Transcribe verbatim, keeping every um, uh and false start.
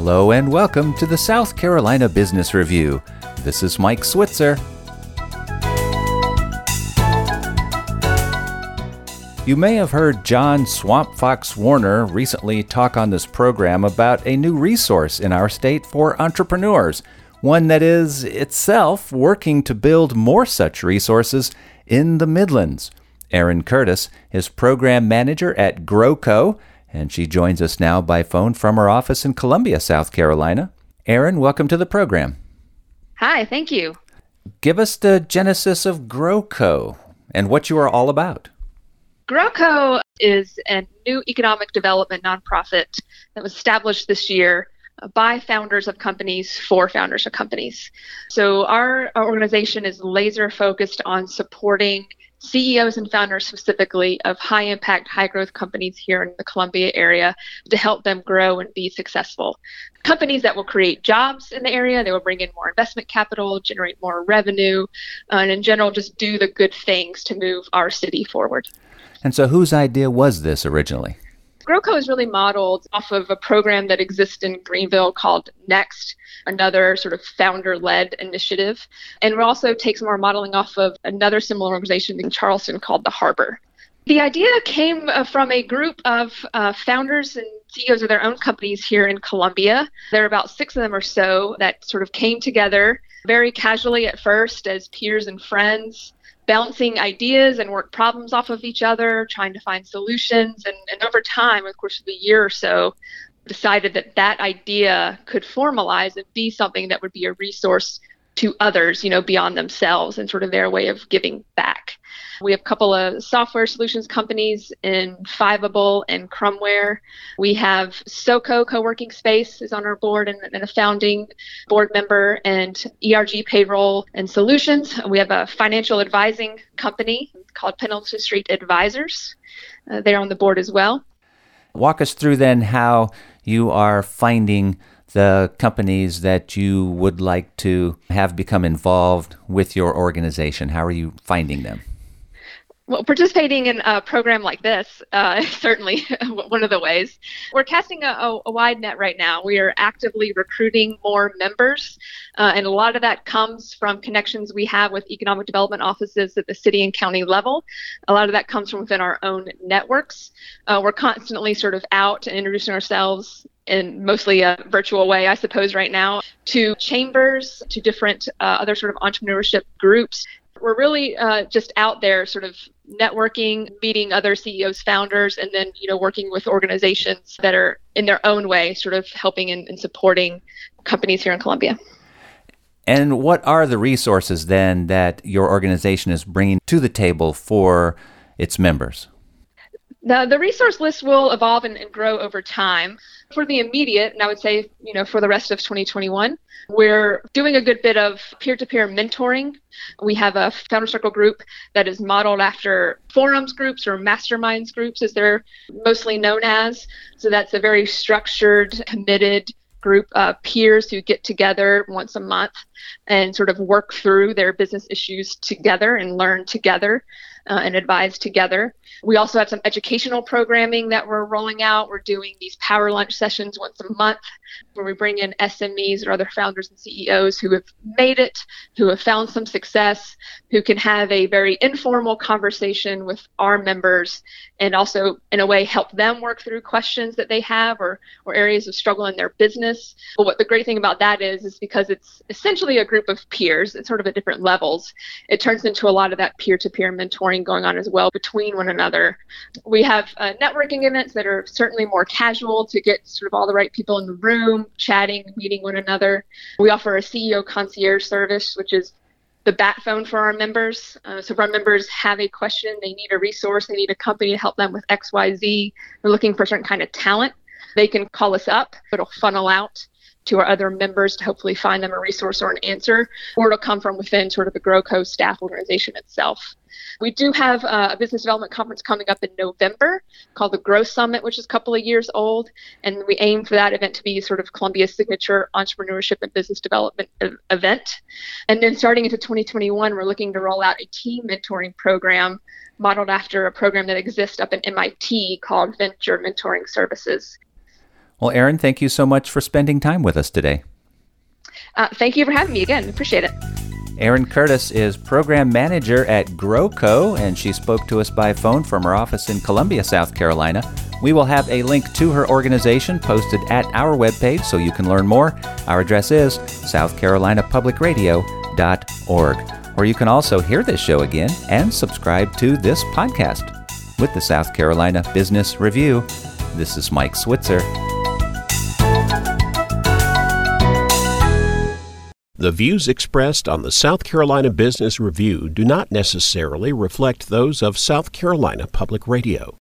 Hello and welcome to the South Carolina Business Review. This is Mike Switzer. You may have heard John Swamp Fox Warner recently talk on this program about a new resource in our state for entrepreneurs, one that is itself working to build more such resources in the Midlands. Erin Curtis is program manager at GrowCo, and she joins us now by phone from her office in Columbia, South Carolina. Erin, welcome to the program. Hi, thank you. Give us the genesis of GrowCo and what you are all about. GrowCo is a new economic development nonprofit that was established this year by founders of companies for founders of companies. So our, our organization is laser focused on supporting C E Os and founders specifically of high impact, high growth companies here in the Columbia area to help them grow and be successful. Companies that will create jobs in the area, they will bring in more investment capital, generate more revenue, uh, and in general just do the good things to move our city forward. And so whose idea was this originally? GrowCo is really modeled off of a program that exists in Greenville called Next, another sort of founder-led initiative. And it also takes more modeling off of another similar organization in Charleston called The Harbor. The idea came uh, from a group of uh, founders and C E Os of their own companies here in Columbia. There are about six of them or so that sort of came together very casually at first as peers and friends, bouncing ideas and work problems off of each other, trying to find solutions. And, and over time, of course, of a year or so, decided that that idea could formalize and be something that would be a resource to others, you know, beyond themselves and sort of their way of giving back. We have a couple of software solutions companies in Fiveable and Crumware. We have SoCo Co-working Space is on our board and, and a founding board member, and E R G Payroll and Solutions. We have a financial advising company called Pendleton Street Advisors. Uh, they're on the board as well. Walk us through then how you are finding the companies that you would like to have become involved with your organization. How are you finding them? Well, participating in a program like this uh, is certainly one of the ways. We're casting a, a wide net right now. We are actively recruiting more members, uh, and a lot of that comes from connections we have with economic development offices at the city and county level. A lot of that comes from within our own networks. Uh, we're constantly sort of out and introducing ourselves in mostly a virtual way, I suppose, right now, to chambers, to different uh, other sort of entrepreneurship groups. We're really uh, just out there sort of networking, meeting other C E Os, founders, and then, you know, working with organizations that are in their own way sort of helping and, and supporting companies here in Columbia. And what are the resources then that your organization is bringing to the table for its members? The, the resource list will evolve and, and grow over time. For the immediate, and I would say, you know, for the rest of twenty twenty-one, we're doing a good bit of peer-to-peer mentoring. We have a Founder Circle group that is modeled after forums groups or masterminds groups, as they're mostly known as. So that's a very structured, committed group of peers who get together once a month and sort of work through their business issues together and learn together uh, and advise together. We also have some educational programming that we're rolling out. We're doing these power lunch sessions once a month where we bring in S M Es or other founders and C E Os who have made it, who have found some success, who can have a very informal conversation with our members and also, in a way, help them work through questions that they have or, or areas of struggle in their business. But what the great thing about that is, is because it's essentially a group of peers, it's sort of at different levels, it turns into a lot of that peer-to-peer mentoring going on as well between one another. We have uh, networking events that are certainly more casual to get sort of all the right people in the room, chatting, meeting one another. We offer a C E O concierge service, which is the bat phone for our members. Uh, so if our members have a question, they need a resource, they need a company to help them with X Y Z, they're looking for a certain kind of talent, they can call us up. It'll funnel out to our other members to hopefully find them a resource or an answer, or it'll come from within sort of the GrowCo staff organization itself. We do have uh, a business development conference coming up in November called the Grow Summit, which is a couple of years old, and we aim for that event to be sort of Columbia's signature entrepreneurship and business development e- event. And then starting into twenty twenty-one, we're looking to roll out a team mentoring program modeled after a program that exists up in M I T called Venture Mentoring Services. Well, Erin, thank you so much for spending time with us today. Uh, thank you for having me again. Appreciate it. Erin Curtis is Program Manager at GrowCo, and she spoke to us by phone from her office in Columbia, South Carolina. We will have a link to her organization posted at our webpage so you can learn more. Our address is south carolina public radio dot org, where you can also hear this show again and subscribe to this podcast. With the South Carolina Business Review, this is Mike Switzer. The views expressed on the South Carolina Business Review do not necessarily reflect those of South Carolina Public Radio.